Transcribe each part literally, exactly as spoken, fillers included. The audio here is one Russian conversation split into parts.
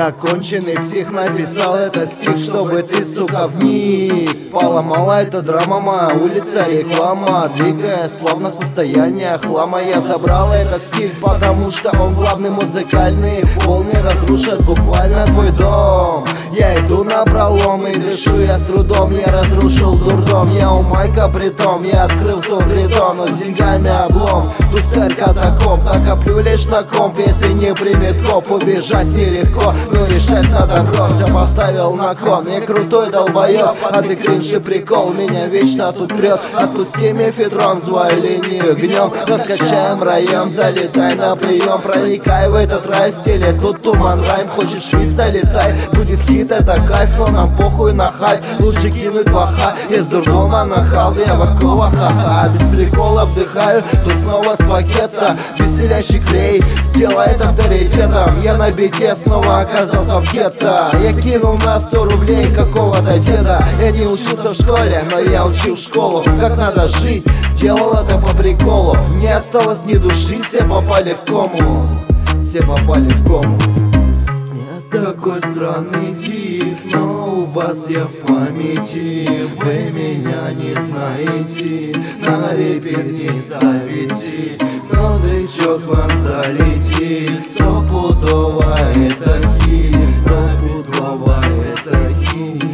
Я конченый псих, написал этот стих, чтобы ты, сука, вник. Поломала эта драма, моя улица, реклама. Двигаясь плавно состояние хлама. Я собрал этот стих, потому что он главный музыкальный. Волны разрушат буквально твой дом. Я иду на пролом и дышу я с трудом. Я разрушил дурдом, я у Майка притом. Я открыл свой притон, но с деньгами облом. Тут царь катакомб, накоплю лишь на комп. Если не примет коп, убежать нелегко, но решать надо бро. Все поставил на кон, я крутой долбоёб, а ты кринж и прикол. Меня вечно тут прет, отпусти мефедрон. Злую линию гнем, раскачаем район. Залетай на прием, проникай в этот рай. Стиле тут туман райм, хочешь вид, залетай. Будет хит, это кайф, но нам похуй на хайп. Лучше кинуть плоха, из дурдома нахал. Я вакова, ха-ха, без прикола вдыхаю. Тут снова с пакета, веселящий клей сделает авторитетом. Я на бите снова оказался в гетто. Я кинул на сто рублей какого-то деда. Я не учился в школе, но я учил школу, как надо жить, делал это по приколу. Не осталось ни души, все попали в кому. Все попали в кому. Такой странный тип, но у вас я в памяти. Вы меня не знаете, на репит не ставите, но дрючок вам залетит. Стопудово это хит, стопудово это хит.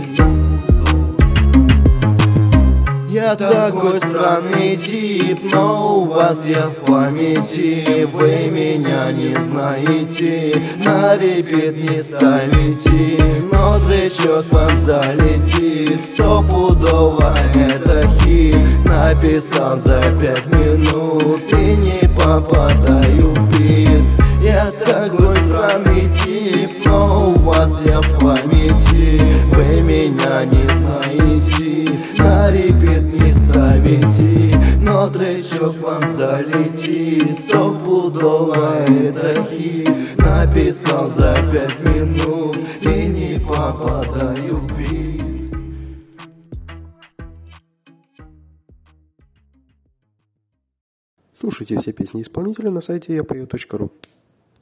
Я такой странный тип, но у вас я в памяти. Вы меня не знаете, на репит не ставите, но дрючок вам залетит. Стопудово это хит, написал за пять минут и не попадаю в бит. Я такой странный тип, но у вас я в памяти. Вы меня не знаете, на репит не ставите, но дрючок вам залетит. Стопудово это хит, написал за пять минут и не попадаю в бит. Слушайте все песни исполнителя на сайте я пою точка ру.